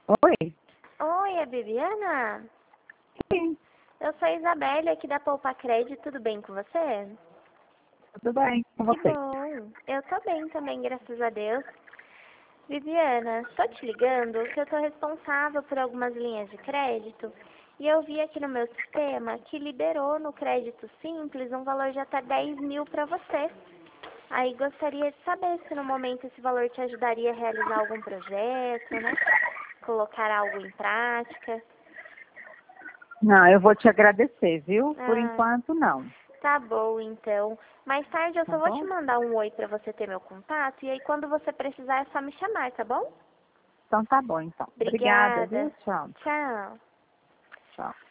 Oi? Oi, é Bibiana? Sim, Eu sou a Isabelle aqui da Poupa Crédito, tudo bem com você? tudo bem com Que você? bom. Eu tô bem também, graças a Deus. Viviana, tô te ligando que eu tô responsável por algumas linhas de crédito e eu vi aqui no meu sistema que liberou no crédito simples um valor de até 10 mil para você. Aí gostaria de saber se no momento esse valor te ajudaria a realizar algum projeto, né? Colocar algo em prática. Não, eu vou te agradecer, viu? Por Ah, enquanto, não. tá bom, então. Mais tarde eu Tá só vou te bom? mandar um oi pra você ter meu contato. E aí quando você precisar é só me chamar, tá bom? Então tá bom, então. Obrigada, Obrigada. viu? Tchau. Tchau. Tchau.